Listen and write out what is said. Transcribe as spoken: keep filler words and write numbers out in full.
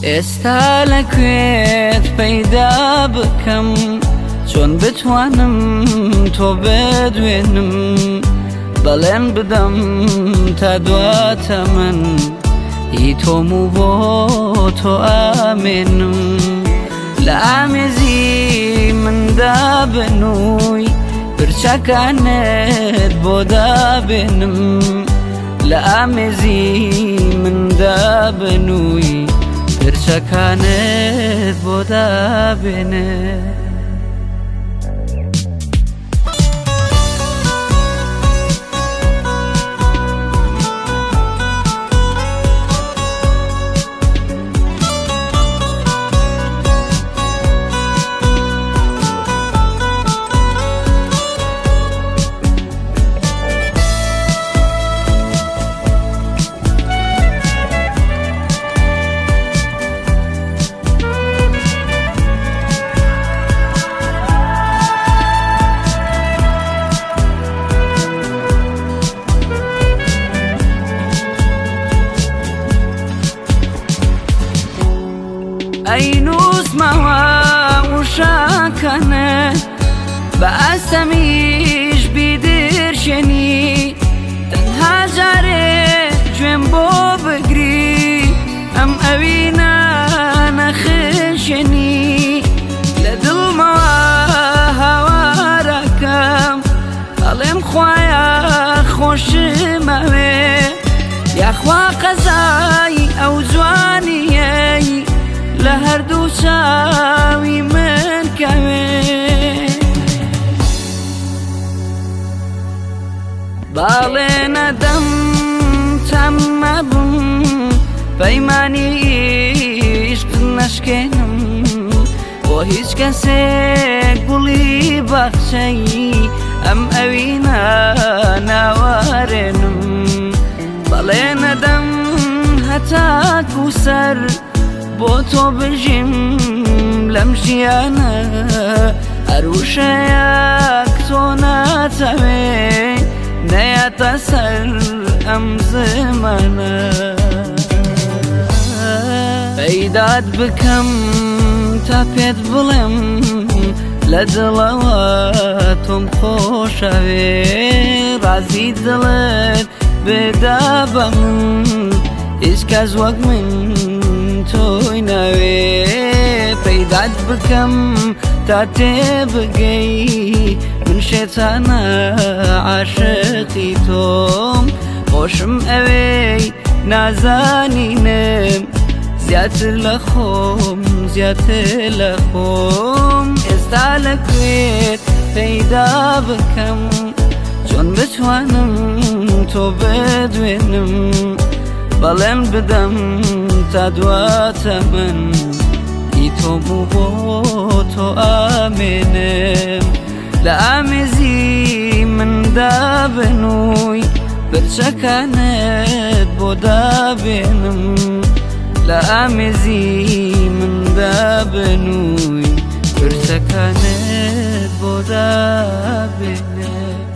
ئێستا لەکوێت پەیدا بکەم چۆن بتوانم تۆ بدوێنم بەڵێن بدەم تا دواتە من هی تۆم و بۆ تۆ ئامێنم لە ئامێزی مندا بنووی پرچەکانت بۆ دابێنم لە ئامێزی مندا بنووی پرچەکانت بۆ دابێنێ ئەینووسمەوە وشاکەنە بە ئەستەمیش بیدرشێنی تەنها جارێ گوێم بۆ بگری ئەم ئەوینە نەخشێنی لە دڵمەوە هاوارەکەم ئەڵێم خوایە خۆشمەوێ یاخوا قەزای ئەو جوانیەی لە هەردوو چاوی من کەوێ باڵێ نەدەم تەم مەبم پەیمانی عیشق نەشکێنم بۆ هیچ کەسێک گوڵی بەخشەی ئەم ئەوینە ناوارێنم بەڵێ نەدەم هەتاکو سەر بۆ تۆ بژیم لەم ژیانە هەروشەیەک تۆ ناتەوێ نەیەتە سەر ئەم زمانە پەیدات بکەم تا پێت بڵێم لە دڵەوە تۆم خۆشەوێ ڕازی دڵت بدا بە من هیچ کەس وەک من تۆی ناوێ پەیدات بکەم تا تێبگەی من شێتانە عاشقی تۆم خۆشم ئەوەی نازانینم زیاتر لە خۆم زیاتر لە خۆم ئێستا لەکوێت پەیدا بکەم چۆن بتوانم تۆ بدوێنم بەڵێن بدەم تا دواتە من هی تۆم و بۆ تۆ ئامێنم لە ئامێزی مندا بنووی پرچەکانت بۆ دابێنم لە ئامێزی مندا بنووی پرچەکانت بۆ دابێنم